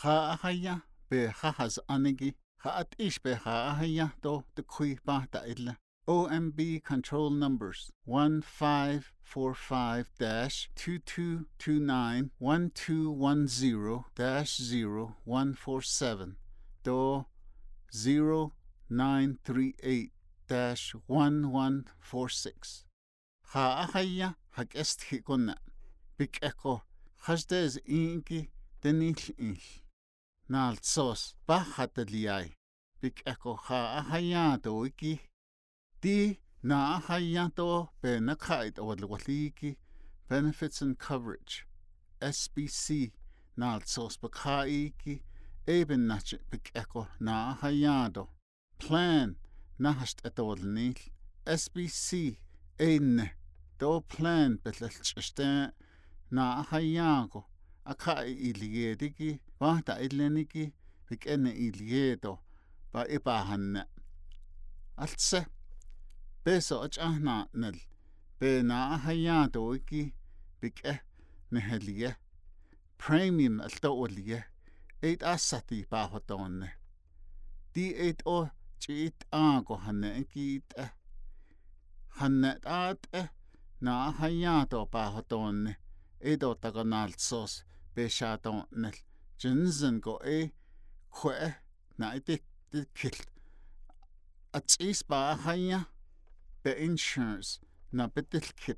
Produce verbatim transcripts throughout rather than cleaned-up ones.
خاهيا بخاز أنيجي خات إيش بخاهيا تو تكوي بعد إلا O M B control numbers one five four five two two two nine one two one zero zero one four seven to zero nine three eight one one four six. خاهيا حق استخي كنا بك أكو خجدز إنكي تنيل إيل نال صوص باخت لياي بك أكو خاهيا تويكي دي نا هيانتو بنكايد أولواليكي benefits and coverage S B C نال صوص بكايكي إبن ناتش بك أكو نا هيانتو plan نهشت أتولنيل S B C إن دو plan بتلتشتان نا هيانكو أكاي إلياديكي واحدة إلينيكي بك أن إليادو با إباهن ألتسه بيسو أجأهنا نل بينا هيادو إكي بك نهليه premium التوليه إيد أساتي باهدون دي إيد أو جيت آغو هنه إكيد هنه آت نا هيادو باهدون إيدو تغنال صوص بيشادون نل جنزنغو إي كوه نا إيدي كيل أتسيس باهيا بإنشورنس نبدل كت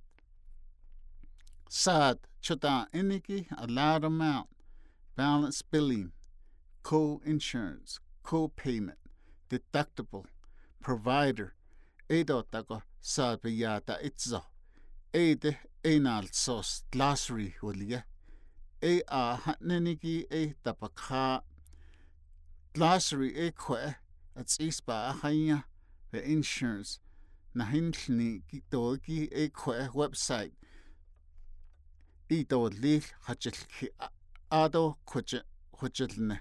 sad chota iniki a loud amount balance billing co-insurance co-payment deductible provider edo tago sad biyata itzo ede enal sos glossary hulia e a hatneniki e tapakha glossary e kwe at isba hanya the insurance Nahinchni Kitoki a que website Ito Lil Hachilki Ado Huchilne.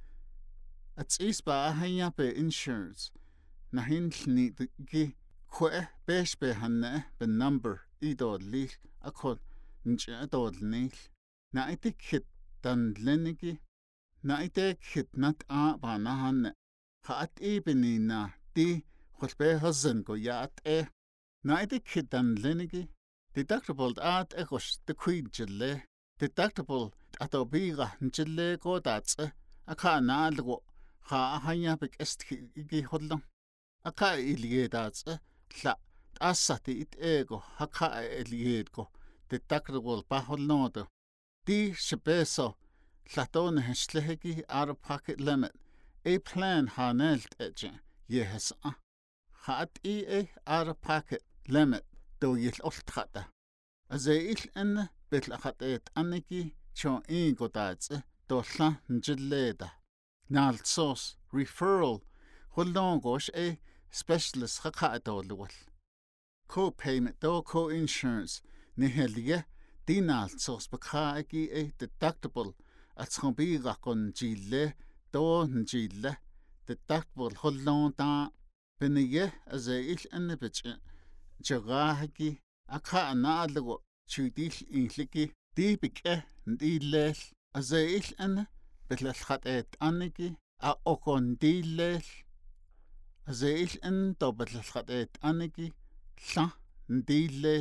At Isba Hanya be insurance Nahinchni Ki Que Besh Behane the number Ido Lil Akon Njado Nil Naiti Kit Dan Leniki Naite Kit Nat A Banahan Hat Ebenina Di خلبه هزن کو یاد اه نایدی کدن لنگی deductible آت اگوش تکوی جله deductible اتو بیگه نجله کو داتس اکا نالگو خا هنیا بک استکی هدلم اکا ایلیه داتس لا تاساتی ایت اگو اکا ایلیه کو deductible باهل نودو دی شبهسو لاتون هشلهگی out of pocket limit a plan هانلت اجه يهس اه خات اي out of pocket limit دو يلقلت خاطة ازايل ان بتلقات انكي شو اين قطعت دولا نجليدا نال صوص referral خلون قوش اي specialist خاقا دولول co-payment دو co-insurance نهاليه دي نال صوص بخاكي اي deductible اتخبيغا كون جيلة دو نجيلة deductible خلون تا بنيه أزايل أن بتش جراحكي أكا نالغو شوديل إنلكي دي بكه نديلل أزايل أن بتلخطئت أنكي أوكون ديلل أزايل أن دو بتلخطئت أنكي لا نديلل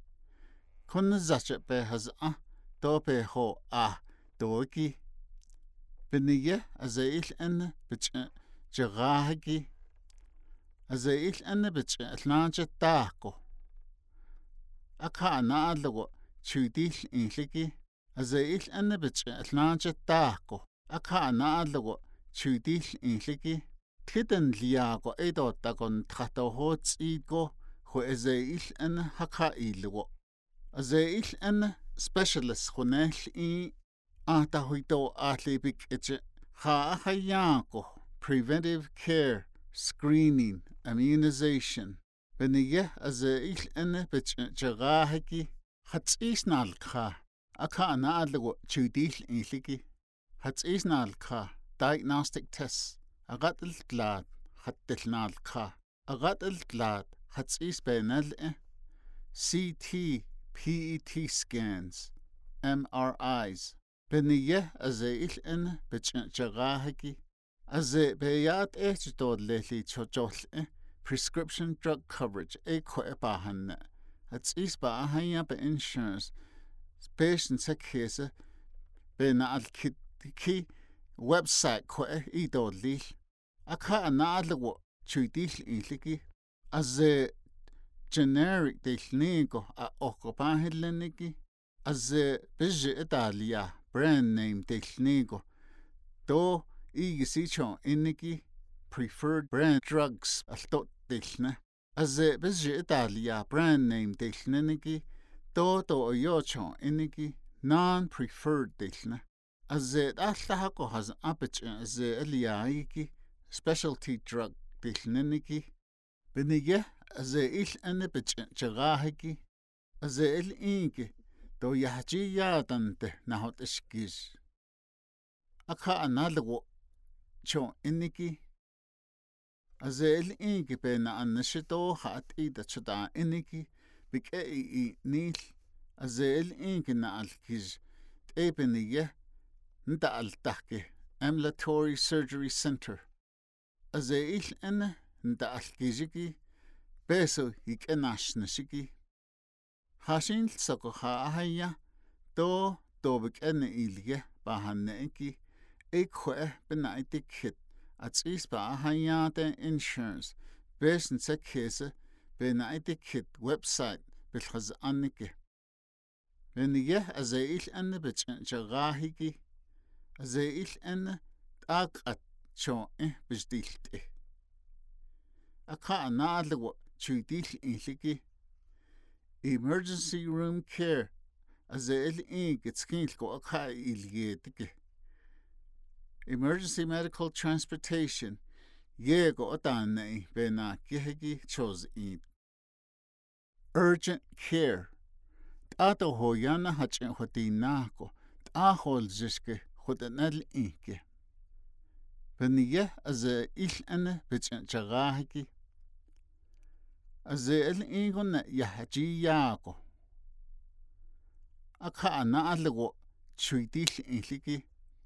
كن زاتش بهز أ دو بهو أ دوكي بنيه أزايل أن بتش جراحكي أزايل أن بتش أتلانجة تاكو أكا نالغو شوديل إنلكي أزايل أن بتش أتلانجة تاكو أكا نالغو شوديل إنلكي تلدن لياغو إيدو تاكون تخطوهو تسيقو خو أزايل أن هكا إيلغو أزايل أن specialist خنال إي آتا هيدو آتلي بك إتش خا أخيانكو preventive care screening immunization بنيه أزايل أن بتجراحكي هتسيس نالكا أكا نالغو تشوديل إنلكي هتسيس نالكا diagnostic tests أغاد التلاد هتل نالكا أغاد التلاد هتسيس بينال C T P E T scans M R Is بنيه أزي إل أن بتشغاهكي أزي بيات إيه تدود ليلي تشوجول prescription drug coverage إيه كوي باهن هتسيس باهن بإنشورنس بيشن سكيسة بنا الكي كي ويب سايت كوي إيه دود ليل أكا أنا أدلو تشويديل إيلكي أزي generic ديلنيكو أوكو باهن لنكي أزي بيجي إداليا brand name ديلنيكو دو إيجي سيشون إنكي preferred brand drugs التوت ديلنا أزي بيجي إداليا brand name ديلنكي دو دو يوشون إنكي non preferred ديلنا أزي أتلاحقو هزن أبتش أزي إليا إيكي specialty drug ديلنكي بنيه أزي إيل أنا بتشغاهكي أزي إل إيكي دو يحجي يادنته نهوت إشكيز أكا أنالغو شو إنكي أزي إل إيكي بينا أنشتو خات إيدا شدا إنكي بك إي إي نيل أزي إل إيكي نالكيز تأي بنيه ندا التحكي ambulatory surgery center أزي إل أنا ندا الكيزيكي بيسو يك أناش نشيكي هاشين سكو خاهيا دو دو بك أنا إليه باهنكي إكوه بنايتك هت أتسيس باهيا تن إنشورنس بيش نسكيسة بنايتك هت ويب سايت بالخز أنكي بنيه أزايل أنا بتشغاهيكي أزايل أنا تاقت شو إيه بجديلت إيه أكا أنا أدلو تشويديل إنشيكي emergency room care أزايل إيه كتسكينلكو أكا إليتكي emergency medical transportation ييغو أتاني بينا كيهكي تشوز إيد urgent care تاتو هو يانا هاتشن خديناكو تاخول جشكي خدنال إيكي بنيه أزايل أنا بتشغاهكي أزايل إيغونا يحجي ياكو أكا أنا أدلغو تشويديل إنشيكي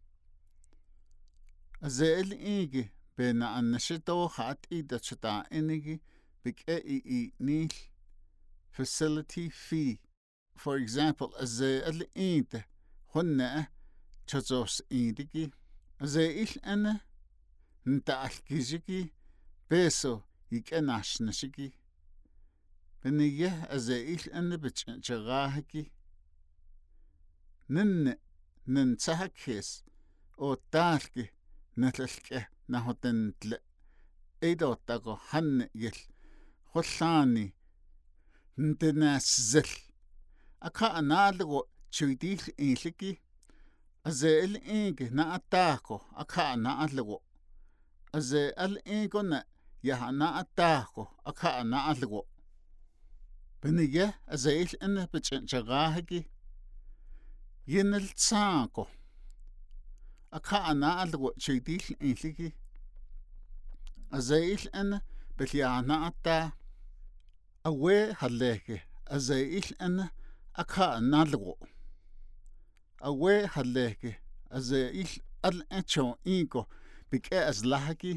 أزايل إيغي بينا أنشتو خات إيدا شتا إنيغي بك إي إي نيل facility fee for example أزايل إيدا هنا تشوز إيديكي أزايل أنا نتا الكيجيكي بيسو يك أناش نشيكي بنيه أزايل أنا بتشغاهكي نن ننتهكيس أو تالكي نتلكي نهوتن تل إيدو تاكو حن يل خلاني نتناسزل أكا أنالغو تشويديل إنشيكي أزايل إنكي نأتاكو أكا أنالغو أزايل إنكو نا يها نأتاكو أكا أنالغو بنيه أزايل أنا بتشغاهكي ينلتساكو أكا أنا ألغو تشيديل إنشيكي أزايل أنا بليانا أتا أوي هاليكي أزايل أنا أكا أنا ألغو أوي هاليكي أزايل ألأتشو إيكو بكي أزلاحكي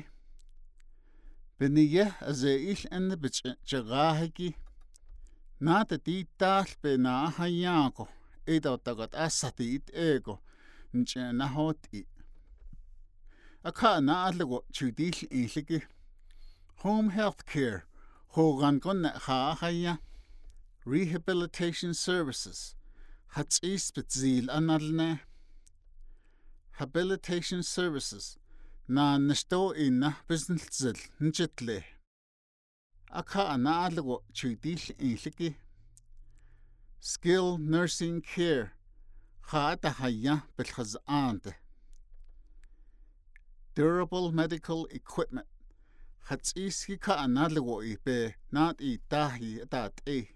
بنيه أزايل أنا بتشغاهكي ناتا دي تال بنا حياكو إيدو تاقت أساتيت إيكو نجانا هوتي أكا نالغو تشوديل إنشيكي home health care هوغان كنا خاهيا rehabilitation services هتسيس بتزيل أنالنا habilitation services نا نشتو إنا بزنتزل نجتلي أكا نالغو تشوديل إنشيكي skilled nursing care خاطة هيا بالخزانة durable medical equipment هتسيسي كأنالغو إيبي نات إي تاهي تات إي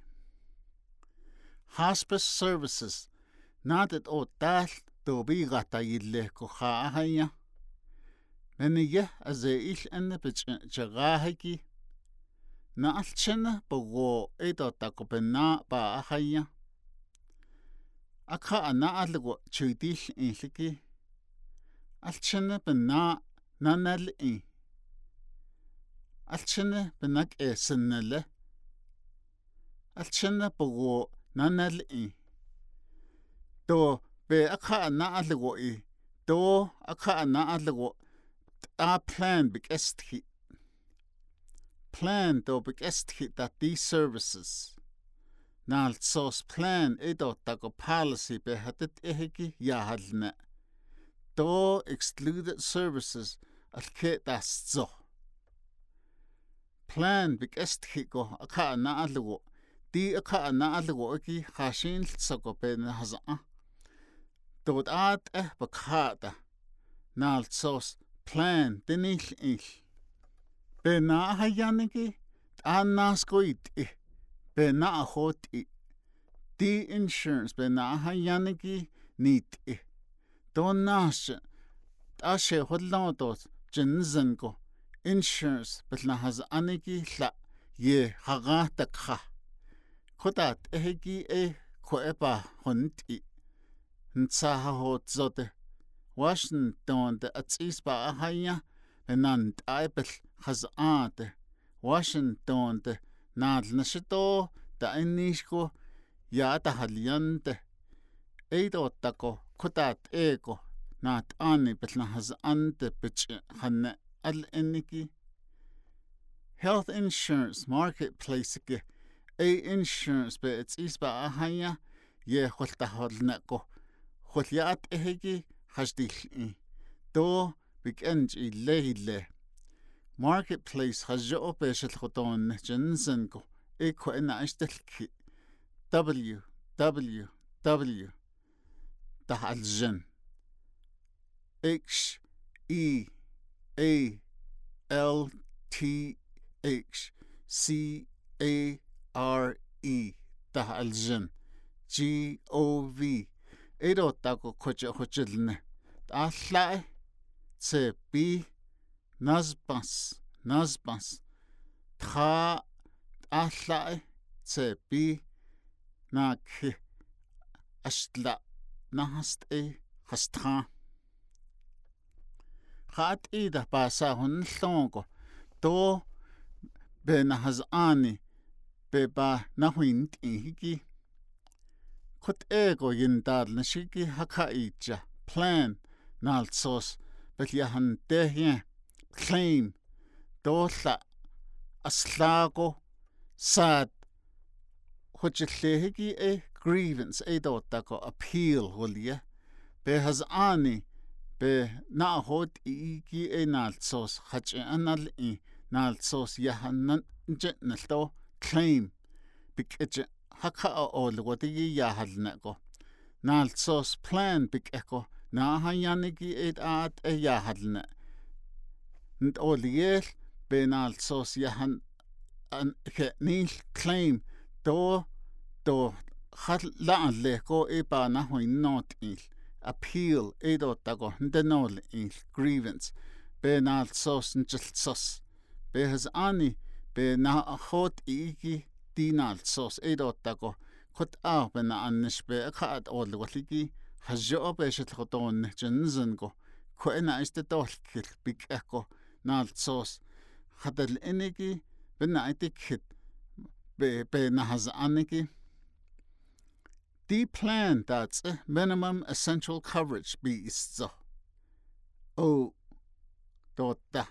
hospice services نات إتو تال دوبي غاتا يليكو خاا هيا منيه أزايل أنا بتشغاهكي نالتشنا بغو إيدو تاكو بنا با هيا aka ana algo chudil inliki alchene bena nanal in alchene benak esenele alchene bogo nanal in to be aka ana algo i to aka ana algo a plan bigesti plan to bigesti that these services Nal sos plan edo tago policy behatet ehiki yahalne. Do excluded services alke das zo. Plan bigest hiko aka na algo. Di aka na algo eki hashin soko ben haza. Dod at eh bakada. Nal sos plan denil ich. Bena hayaniki anas goit eh. Be na hot i di insurance be na hayaniki nit i don nas ashe hodlo to jinzen go insurance bet na has aniki la ye haga takha khodat ehgi e khoeba hont i ntsa hot zote Washington de atsis ba haya benant aibel has ate Washington de Nal nashito ta inishko ya ta haliante eido tako kutat ego nat ani betna has ante bich hanne al eniki health insurance marketplace ke a insurance be it's isba ahaya ye holta holnako holyat ehegi hasdil do bigend i leile Marketplace has jo beshel khoton jensen ko eko ena istelki w w w dot aljen h e a l t h c a r e dot aljen g o v edo tako khoche khochelne alla se bi Nazbas, Nazbas, Tra Ahlai, Tsebi, Naki, Ashtla, Nahast e, Hastra. Hat ida basa hun longo, do be nahazani, be ba nahuint ihiki. Kot ego yindad nashiki hakaija, plan, nalsos, bet yahan dehien. Claim dola aslago sad hochilehigi e grievance e dotako appeal holia be has ani be na hot igi e nalsos hach anal e nalsos yahanan jetnalto claim bikje haka ol wotigi yahalnako nalsos plan bikeko na hayanigi et at e yahalna N't oliel benal sos yahan an nil claim do do hat la le go e ba na ho not il appeal e do tago ndenol il grievance benal sos njil sos be has ani be na hot igi dinal sos e do tago khot a bena anish be khat ol waligi hajo be shit khoton jenzen go ko ena iste dol kil big echo Nalsos hadal enigi benaitik hit be be nahaz anigi the plan that's a minimum essential coverage be is o dota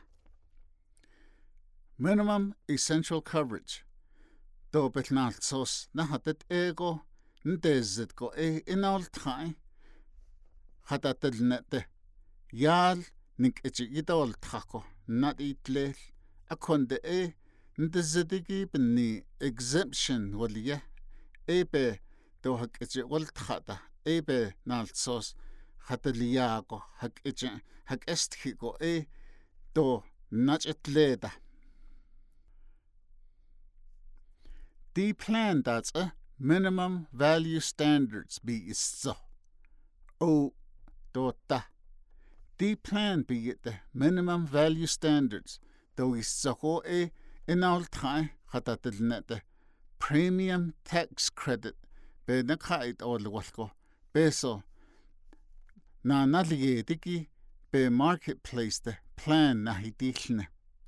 minimum essential coverage do bet nalsos nahatet ego ndezet go e inal thai hadatel nete yal nik echi idol thako not itlel akonde e ndezedigi bni exemption waliya ebe do hak echi wal thata ebe nalsos hateliago hak echi hak esthiko e do nach etleda the plan that's a minimum value standards be is so o dota The plan be at the minimum value standards, though is so e in all time hatatil net premium tax credit be na kait all walko Beso na naligediki be marketplace de plan na hidilne.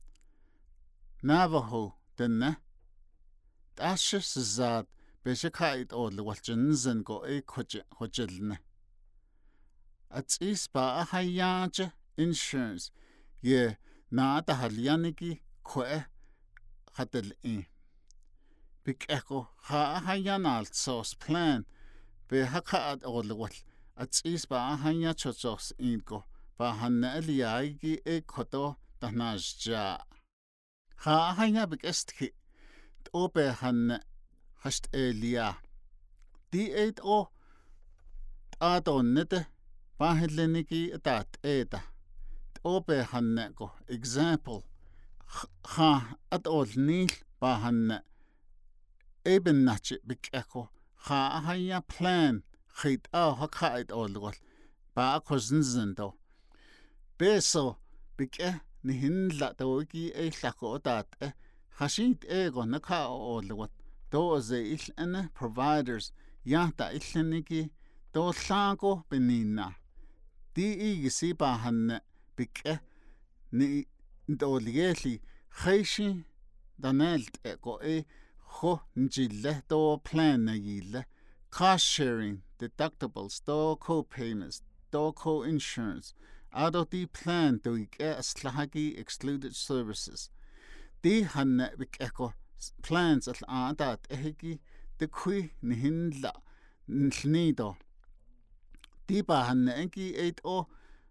Navajo denne. Ashe sezad beshakait odle walchenzen go e koje hojelne. At is ba ahayaje insurance ye na da halianiki kwe hadel e. Bik echo ha ahayanal sauce plan be hakaat odle wal at is ba ahaya chochos inko ba hanne eliagi e koto danajja. Ha ahaya bik estki ope hanne hast elia. Di eit o adonnete baheleniki dat eda. Ope hanne go example ha at ol nil ba hanne eben nache bik echo ha ahaya plan khit a hakait olgol ba kozinzendo. Beso bik e ni hinla dogi e lako dat e hashit ego naka olgot do ze il providers ya ta ilniki do sango benina di igisi ba hanne bik e ni doligeli khaishi danelt ego e ho njille do plan na yile cost sharing deductibles do co-payments do co-insurance ado di plan do ik e aslahagi excluded services di hanne bik eko plans at adat ehigi de kui ni hinla nnido di ba hanne enki eight o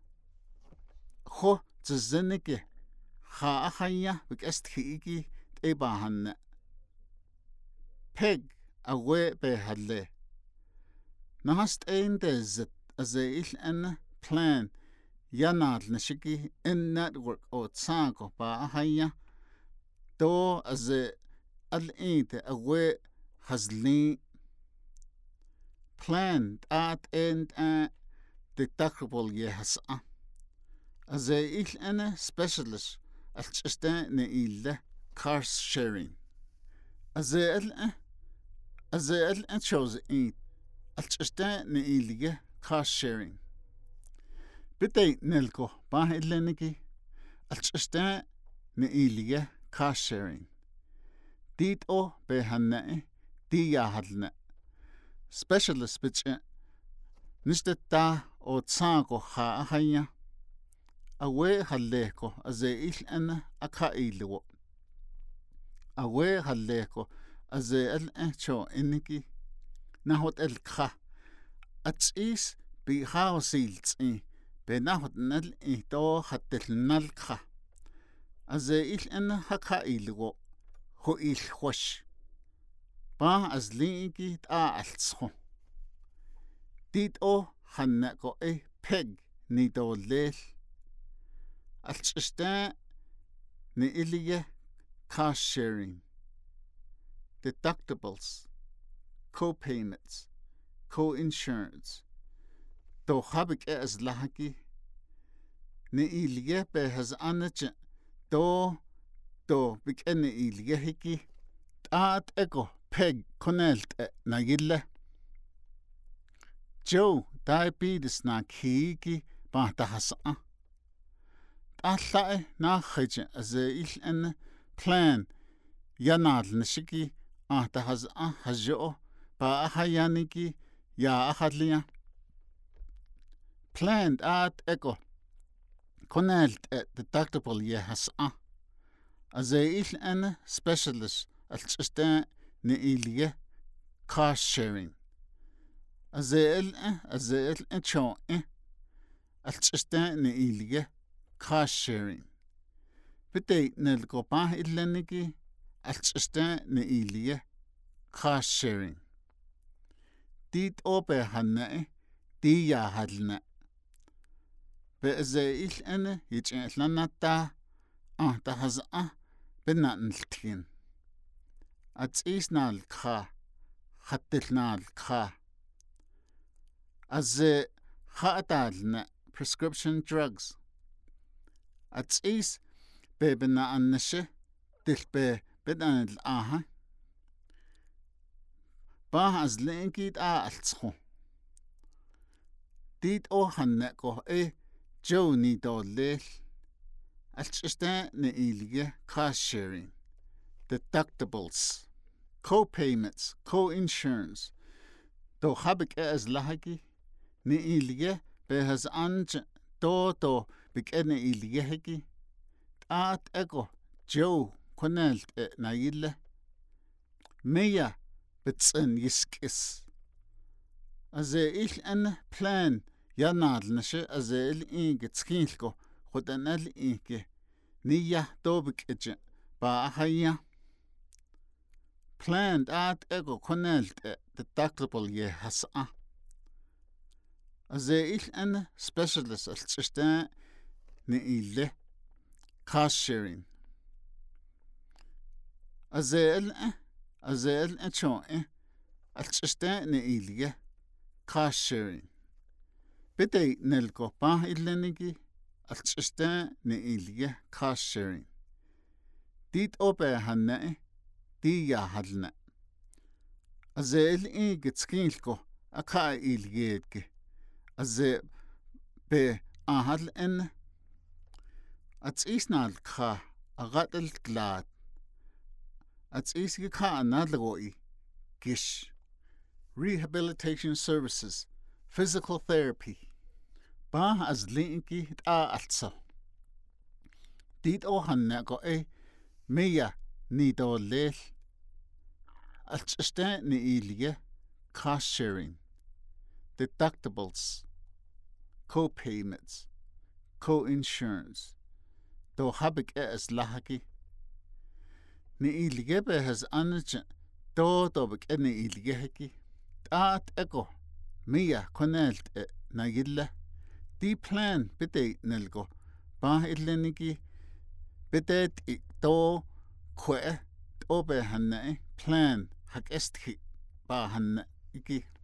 ho tzenike ha ahaya bik esthigi e ba hanne peg awe be halle nahast ein des aze il en plan yanad nashiki in network o tsago ba ahaya do aze al einte awe hasli plan at end a deductible ye hasa aze il en specialist al ne ille car sharing aze al aze al chose eat al ne ille car sharing Bite nelko ba illeniki al ne ille car sharing dit o be hanne di ya hadne specialist bitch niste ta o tsago ha haya awe halleko aze il en aka ilwo awe halleko aze el echo iniki na hot el kha at is bi hausilts i be na hot nel i to hatel nal kha aze il en haka ilwo ho il khosh ba azlingi ta altsho dit o hanna go e peg ni do lel altssta ni ilige car sharing deductibles co-payments co-insurance do habik e as lahaki ni ilige be has anach do do bik en ilige hiki at ego peg konelt na gille Joe diabetes na kiki ba ta hasa alla na khaj az il en plan yanal nishiki a ta hasa hajo ba hayaniki ya ahadliya planned at ego konelt deductible ye hasa az il en specialist al ne ilie car sharing Azel azel encho altstan ne ilie car sharing bite nel gopa illeniki altstan ne ilie car sharing dit ope hanne di ya hadne be azel en yitlanata ah ta haza benanltin at isnal kha khatilnal kha as khatalna prescription drugs at is bebena annashe dilbe bedan aha ba as linkit a altsho dit o hanne ko e Joe ni do lel alchista na ilige cost sharing deductibles co-payments co-insurance do habik as lahagi ni ilige be has anj do do bik ene ilige hegi at ego Joe konelt e na yille meya bitsen yiskis azil an plan yanal nashe azil inge tskilko khodanal inge niya dobik eje ba haya planned at ego konelt e deductible ye hasa azil an specialist alchista ni ille cost sharing azil azil achon e alchista ni ille cost sharing bide nelko pa illenigi alchista ni ille cost sharing dit obe hanne di ya halna azil i gitskilko aka ilgege aze be ahal en ats isnal kha agadel glad ats isge kha analgoi gish rehabilitation services physical therapy ba as linki a also dit o hanne go e meya ni do lel alchista ni ilige cost sharing deductibles co-payments co-insurance do habik as lahaki ni ilige be has anj do do bik ni ilige heki at ego meya konelt e na yilla di plan bide nelgo ba illenigi bide do kwe obe hanne plan hak esthi ba hanne iki